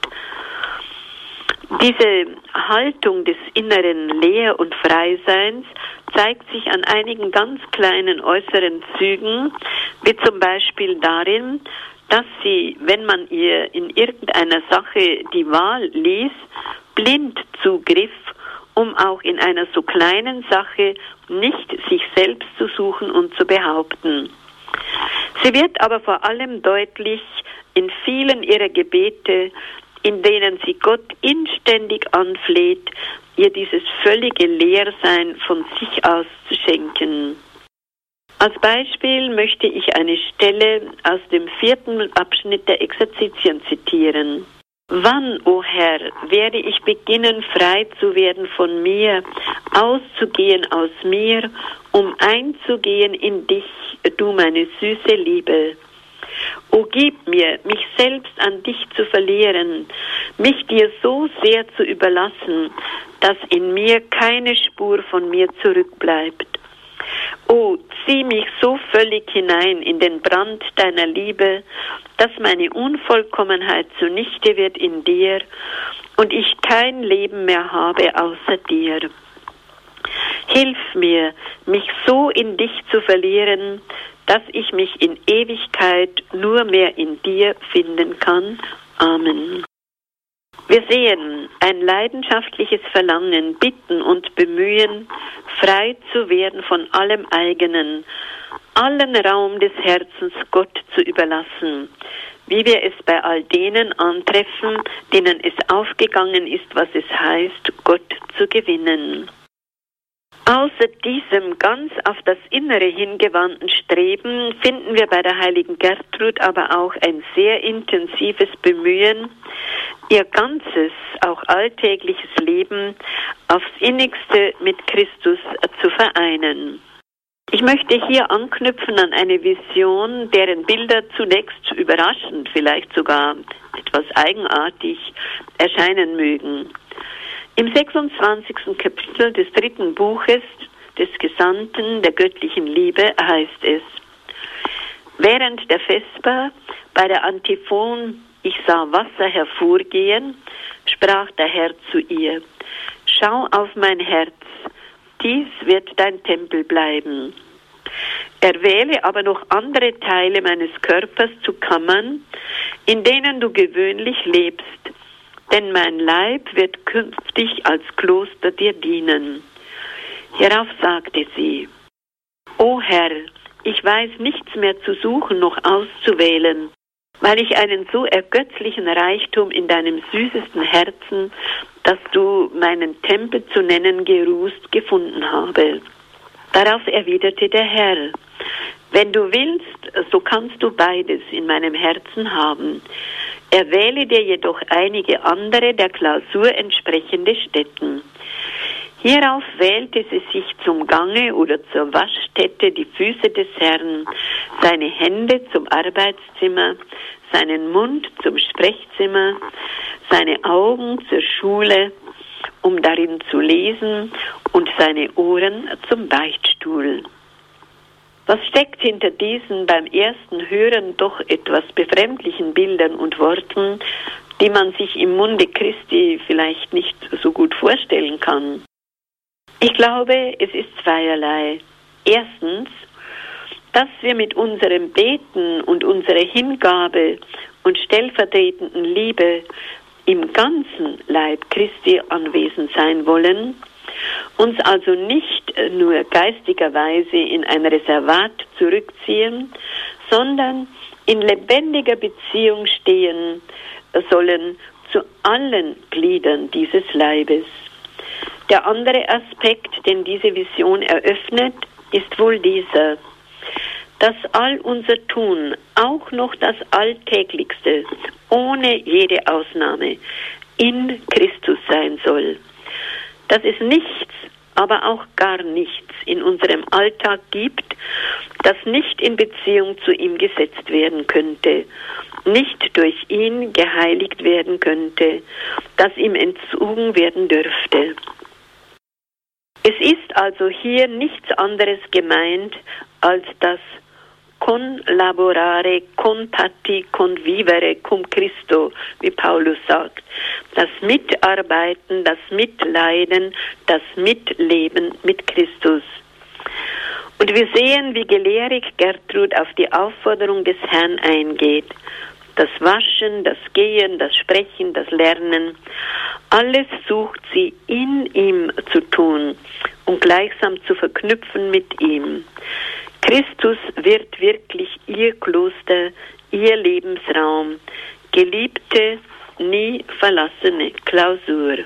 Diese Haltung des inneren Leer- und Freiseins zeigt sich an einigen ganz kleinen äußeren Zügen, wie zum Beispiel darin, dass sie, wenn man ihr in irgendeiner Sache die Wahl ließ, blind zugriff, um auch in einer so kleinen Sache nicht sich selbst zu suchen und zu behaupten. Sie wird aber vor allem deutlich in vielen ihrer Gebete, in denen sie Gott inständig anfleht, ihr dieses völlige Leersein von sich aus zu schenken. Als Beispiel möchte ich eine Stelle aus dem vierten Abschnitt der Exerzitien zitieren. Wann, o Herr, werde ich beginnen, frei zu werden von mir, auszugehen aus mir, um einzugehen in dich, du meine süße Liebe? O gib mir, mich selbst an dich zu verlieren, mich dir so sehr zu überlassen, dass in mir keine Spur von mir zurückbleibt. O, zieh mich so völlig hinein in den Brand deiner Liebe, dass meine Unvollkommenheit zunichte wird in dir und ich kein Leben mehr habe außer dir. Hilf mir, mich so in dich zu verlieren, dass ich mich in Ewigkeit nur mehr in dir finden kann. Amen. Wir sehen ein leidenschaftliches Verlangen, Bitten und Bemühen, frei zu werden von allem Eigenen, allen Raum des Herzens Gott zu überlassen, wie wir es bei all denen antreffen, denen es aufgegangen ist, was es heißt, Gott zu gewinnen. Außer diesem ganz auf das Innere hingewandten Streben finden wir bei der heiligen Gertrud aber auch ein sehr intensives Bemühen, ihr ganzes, auch alltägliches Leben aufs Innigste mit Christus zu vereinen. Ich möchte hier anknüpfen an eine Vision, deren Bilder zunächst überraschend, vielleicht sogar etwas eigenartig erscheinen mögen. Im sechsundzwanzigsten Kapitel des dritten Buches des Gesandten der göttlichen Liebe heißt es: Während der Vesper bei der Antiphon Ich sah Wasser hervorgehen, sprach der Herr zu ihr: Schau auf mein Herz, dies wird dein Tempel bleiben. Erwähle aber noch andere Teile meines Körpers zu Kammern, in denen du gewöhnlich lebst, denn mein Leib wird künftig als Kloster dir dienen. Hierauf sagte sie: O Herr, ich weiß nichts mehr zu suchen noch auszuwählen, weil ich einen so ergötzlichen Reichtum in deinem süßesten Herzen, das du meinen Tempel zu nennen geruhst, gefunden habe. Darauf erwiderte der Herr: Wenn du willst, so kannst du beides in meinem Herzen haben. Erwähle dir jedoch einige andere der Klausur entsprechende Stätten. Hierauf wählte sie sich zum Gange oder zur Waschstätte die Füße des Herrn, seine Hände zum Arbeitszimmer, seinen Mund zum Sprechzimmer, seine Augen zur Schule um darin zu lesen, und seine Ohren zum Beichtstuhl. Was steckt hinter diesen beim ersten Hören doch etwas befremdlichen Bildern und Worten, die man sich im Munde Christi vielleicht nicht so gut vorstellen kann? Ich glaube, es ist zweierlei. Erstens, dass wir mit unserem Beten und unserer Hingabe und stellvertretenden Liebe im ganzen Leib Christi anwesend sein wollen, uns also nicht nur geistigerweise in ein Reservat zurückziehen, sondern in lebendiger Beziehung stehen sollen zu allen Gliedern dieses Leibes. Der andere Aspekt, den diese Vision eröffnet, ist wohl dieser: dass all unser Tun, auch noch das Alltäglichste, ohne jede Ausnahme, in Christus sein soll. Dass es nichts, aber auch gar nichts in unserem Alltag gibt, das nicht in Beziehung zu ihm gesetzt werden könnte, nicht durch ihn geheiligt werden könnte, das ihm entzogen werden dürfte. Es ist also hier nichts anderes gemeint als das Collaborare, contatti, convivere cum Christo, wie Paulus sagt. Das Mitarbeiten, das Mitleiden, das Mitleben mit Christus. Und wir sehen, wie gelehrig Gertrud auf die Aufforderung des Herrn eingeht. Das Waschen, das Gehen, das Sprechen, das Lernen, alles sucht sie in ihm zu tun und gleichsam zu verknüpfen mit ihm. Christus wird wirklich ihr Kloster, ihr Lebensraum, geliebte, nie verlassene Klausur.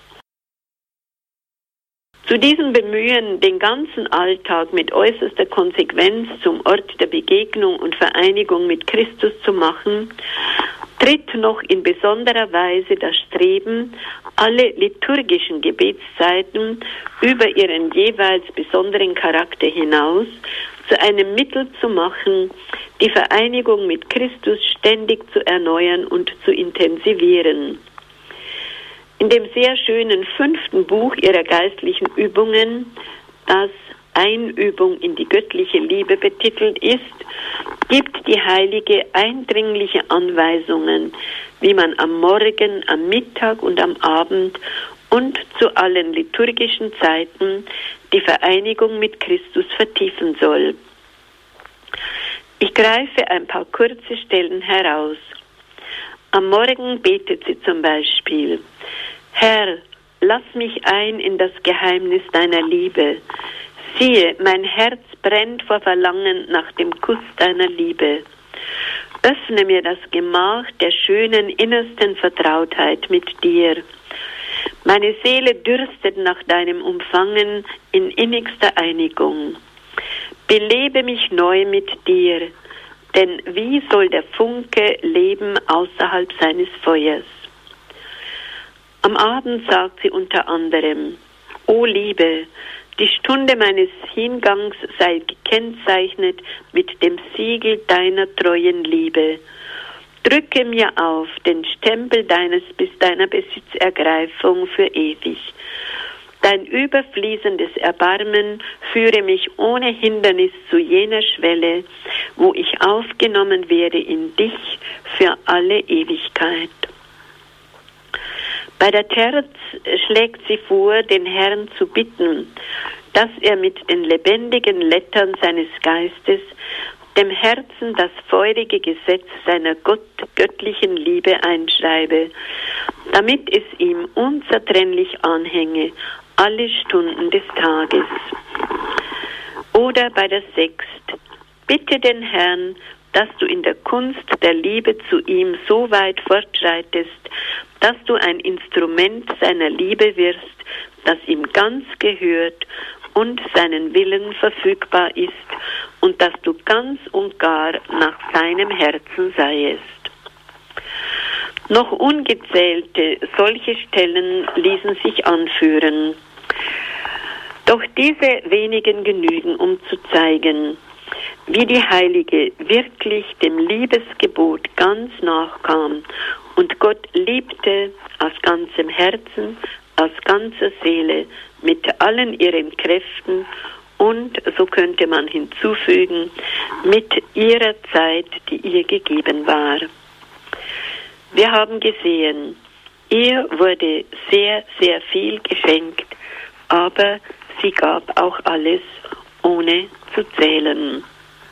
Zu diesem Bemühen, den ganzen Alltag mit äußerster Konsequenz zum Ort der Begegnung und Vereinigung mit Christus zu machen, tritt noch in besonderer Weise das Streben, alle liturgischen Gebetszeiten über ihren jeweils besonderen Charakter hinaus zu einem Mittel zu machen, die Vereinigung mit Christus ständig zu erneuern und zu intensivieren. In dem sehr schönen fünften Buch ihrer geistlichen Übungen, das Einübung in die göttliche Liebe betitelt ist, gibt die Heilige eindringliche Anweisungen, wie man am Morgen, am Mittag und am Abend und zu allen liturgischen Zeiten die Vereinigung mit Christus vertiefen soll. Ich greife ein paar kurze Stellen heraus. Am Morgen betet sie zum Beispiel: Herr, lass mich ein in das Geheimnis deiner Liebe. Siehe, mein Herz brennt vor Verlangen nach dem Kuss deiner Liebe. Öffne mir das Gemach der schönen innersten Vertrautheit mit dir. Meine Seele dürstet nach deinem Umfangen in innigster Einigung. Belebe mich neu mit dir, denn wie soll der Funke leben außerhalb seines Feuers? Am Abend sagt sie unter anderem: O Liebe, die Stunde meines Hingangs sei gekennzeichnet mit dem Siegel deiner treuen Liebe. Drücke mir auf den Stempel deines bis deiner Besitzergreifung für ewig. Dein überfließendes Erbarmen führe mich ohne Hindernis zu jener Schwelle, wo ich aufgenommen werde in dich für alle Ewigkeit. Bei der Terz schlägt sie vor, den Herrn zu bitten, dass er mit den lebendigen Lettern seines Geistes dem Herzen das feurige Gesetz seiner Gott, göttlichen Liebe einschreibe, damit es ihm unzertrennlich anhänge, alle Stunden des Tages. Oder bei der Sext: Bitte den Herrn, dass du in der Kunst der Liebe zu ihm so weit fortschreitest, dass du ein Instrument seiner Liebe wirst, das ihm ganz gehört und seinen Willen verfügbar ist, und dass du ganz und gar nach seinem Herzen seiest. Noch ungezählte solche Stellen ließen sich anführen. Doch diese wenigen genügen, um zu zeigen, wie die Heilige wirklich dem Liebesgebot ganz nachkam und Gott liebte aus ganzem Herzen, aus ganzer Seele, mit allen ihren Kräften und, so könnte man hinzufügen, mit ihrer Zeit, die ihr gegeben war. Wir haben gesehen, ihr wurde sehr, sehr viel geschenkt, aber sie gab auch alles, ohne zu zählen.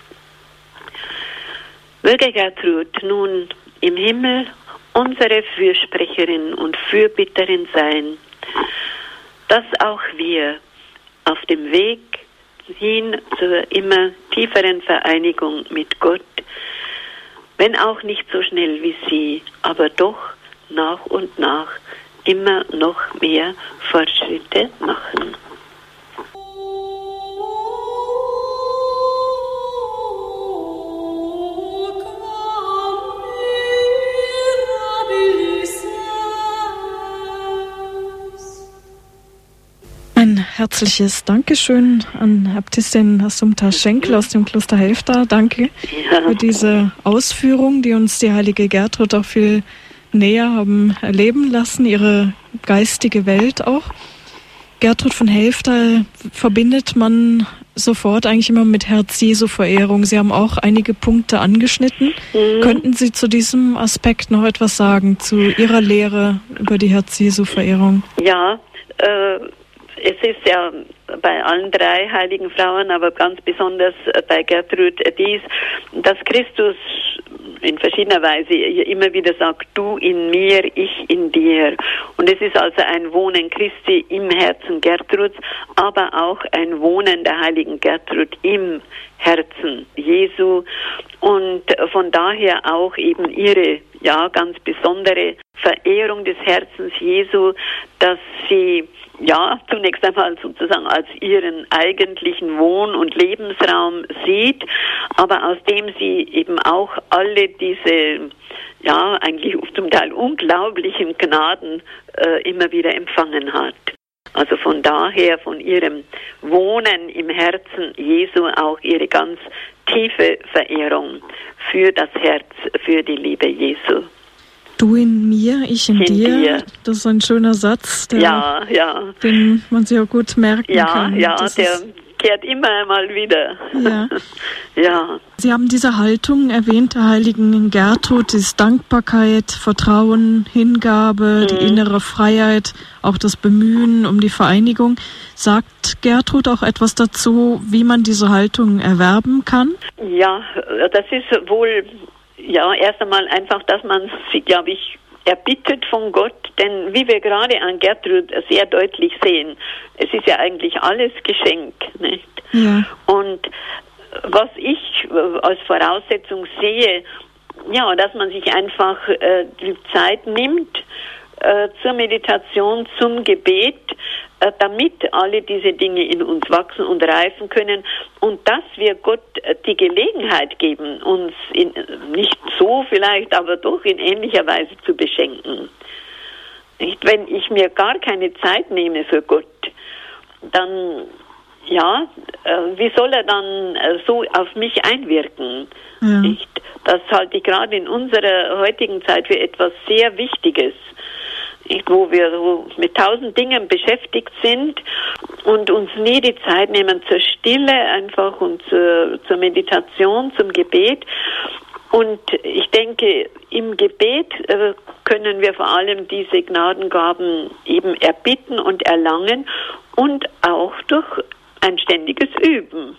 Möge Gertrud nun im Himmel unsere Fürsprecherin und Fürbitterin sein, dass auch wir auf dem Weg hin zur immer tieferen Vereinigung mit Gott, wenn auch nicht so schnell wie sie, aber doch nach und nach immer noch mehr Fortschritte machen. Ein herzliches Dankeschön an Äbtissin Assumpta Schenkel aus dem Kloster Helfta. Danke ja. für diese Ausführung, die uns die heilige Gertrud auch viel näher haben erleben lassen, ihre geistige Welt auch. Gertrud von Helfta verbindet man sofort eigentlich immer mit Herz-Jesu-Verehrung. Sie haben auch einige Punkte angeschnitten. Mhm. Könnten Sie zu diesem Aspekt noch etwas sagen, zu Ihrer Lehre über die Herz-Jesu-Verehrung? Ja, äh, es ist ja bei allen drei heiligen Frauen, aber ganz besonders bei Gertrud dies, dass Christus in verschiedener Weise immer wieder sagt, du in mir, ich in dir. Und es ist also ein Wohnen Christi im Herzen Gertruds, aber auch ein Wohnen der heiligen Gertrud im Herzen Jesu. Und von daher auch eben ihre, ja, ganz besondere Verehrung des Herzens Jesu, dass sie ja, zunächst einmal sozusagen als ihren eigentlichen Wohn- und Lebensraum sieht, aber aus dem sie eben auch alle diese, ja, eigentlich zum Teil unglaublichen Gnaden äh, immer wieder empfangen hat. Also von daher, von ihrem Wohnen im Herzen Jesu auch ihre ganz tiefe Verehrung für das Herz, für die Liebe Jesu. Du in mir, ich in, in dir. dir. Das ist ein schöner Satz, der, ja, ja. den man sich auch gut merken ja, kann. Ja, das der kehrt immer mal wieder. Ja. ja. Sie haben diese Haltung erwähnt, der heiligen Gertrud, ist Dankbarkeit, Vertrauen, Hingabe, mhm. die innere Freiheit, auch das Bemühen um die Vereinigung. Sagt Gertrud auch etwas dazu, wie man diese Haltung erwerben kann? Ja, das ist wohl... Ja, erst einmal einfach, dass man sie, glaube ich, erbittet von Gott, denn wie wir gerade an Gertrud sehr deutlich sehen, es ist ja eigentlich alles Geschenk, nicht? Ja. Und was ich als Voraussetzung sehe, ja, dass man sich einfach äh, die Zeit nimmt äh, zur Meditation, zum Gebet, äh, damit alle diese Dinge in uns wachsen und reifen können und dass wir Gott äh, die Gelegenheit geben, uns in, nicht so vielleicht, aber doch in ähnlicher Weise zu beschenken. Nicht? Wenn ich mir gar keine Zeit nehme für Gott, dann, ja, äh, wie soll er dann äh, so auf mich einwirken? Ja. Nicht? Das halte ich gerade in unserer heutigen Zeit für etwas sehr Wichtiges. Nicht, wo wir so mit tausend Dingen beschäftigt sind und uns nie die Zeit nehmen zur Stille einfach und zur, zur Meditation, zum Gebet. Und ich denke, im Gebet äh, können wir vor allem diese Gnadengaben eben erbitten und erlangen und auch durch ein ständiges Üben.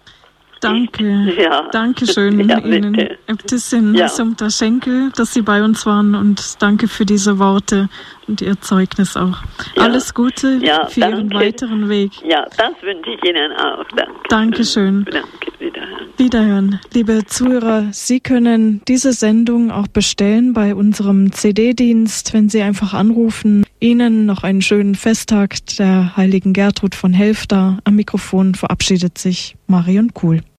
Danke. Ja. Dankeschön ja, Ihnen, Äbtissin ja. Assumpta Schenkel, dass Sie bei uns waren und danke für diese Worte und Ihr Zeugnis auch. Ja. Alles Gute ja, für danke. Ihren weiteren Weg. Ja, das wünsche ich Ihnen auch. Danke. Dankeschön. Danke. Wiederhören. Wiederhören. Liebe Zuhörer, Sie können diese Sendung auch bestellen bei unserem C D-Dienst, wenn Sie einfach anrufen. Ihnen noch einen schönen Festtag der heiligen Gertrud von Helfta. Am Mikrofon verabschiedet sich Marion Kuhl.